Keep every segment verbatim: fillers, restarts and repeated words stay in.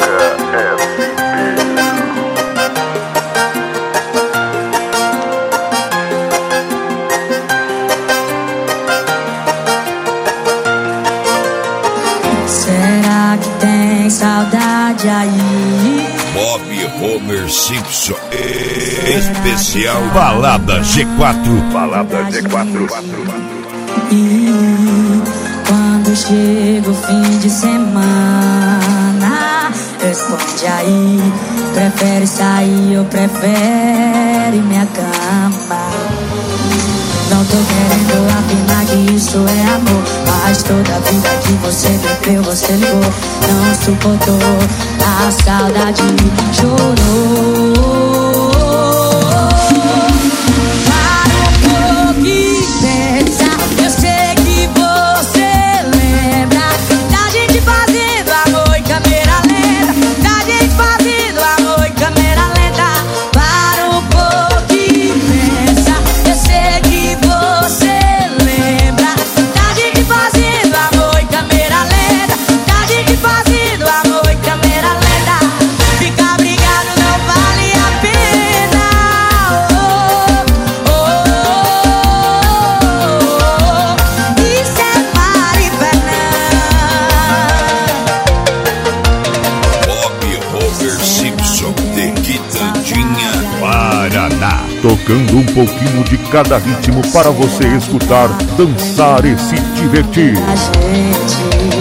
Será que tem saudade aí? Bob Homer Simpson, especial Balada G quatro. Balada G quatro. E quando chega o fim de semana, responde aí, prefere sair ou prefere minha cama? Não tô querendo afirmar que isso é amor, mas toda vida que você bebeu, você ligou, não suportou, a saudade chorou. Para um pouco e pensa, eu sei que você lembra da gente fazendo amor em câmera lenta, da gente fazendo amor em câmera lenta. Para um pouco e pensa, eu sei que você lembra da gente fazendo amor em câmera lenta, da gente fazendo amor em câmera lenta. Ficar brigado não vale a pena. Oh, oh, oh, oh. Isso é Mari Fernanda. Bob Homer Simpson de Quitandinha, Paraná. Tocando um pouquinho de cada ritmo para você escutar, dançar e se divertir. A gente,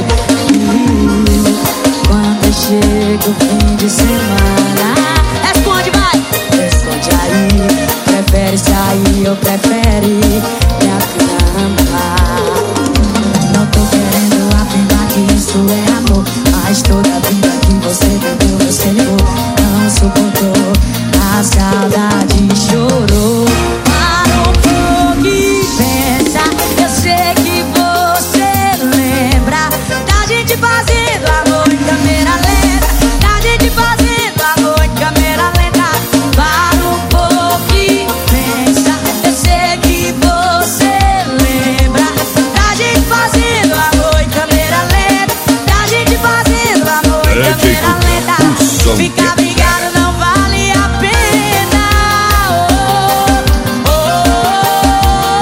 quando chega o fim de semana, responde, vai! Responde aí, prefere sair ou prefere minha cama? Não tô querendo afirmar que isso é amor, mas toda vida que você bebeu, você ligou, não suportou, a saudade chorou. Para um pouco e pensa, eu sei que você lembra da gente fazendo amor em câmera lenta, da gente fazendo amor em câmera lenta. Para um pouco e pensa, eu sei que você lembra da gente fazendo amor em câmera lenta, da gente fazendo amor em câmera lenta. Ficar brigado não vale a pena. Oh,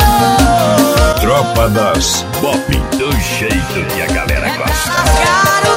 oh, oh. Tropa das Bob, do jeito que a galera gosta. Caro